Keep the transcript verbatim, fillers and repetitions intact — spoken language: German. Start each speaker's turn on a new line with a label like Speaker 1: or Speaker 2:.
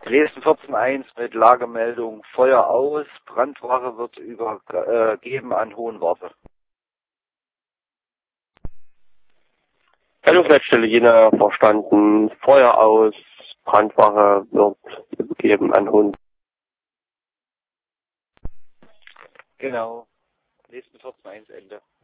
Speaker 1: Dresden vierzehn eins mit Lagemeldung Feuer aus, Brandwache wird übergeben an Hohenwarte.
Speaker 2: Meldungsleitstelle Jena verstanden, Feuer aus, Brandwache wird übergeben an Hohenwarte.
Speaker 1: Genau, Dresden vierzehn eins Ende.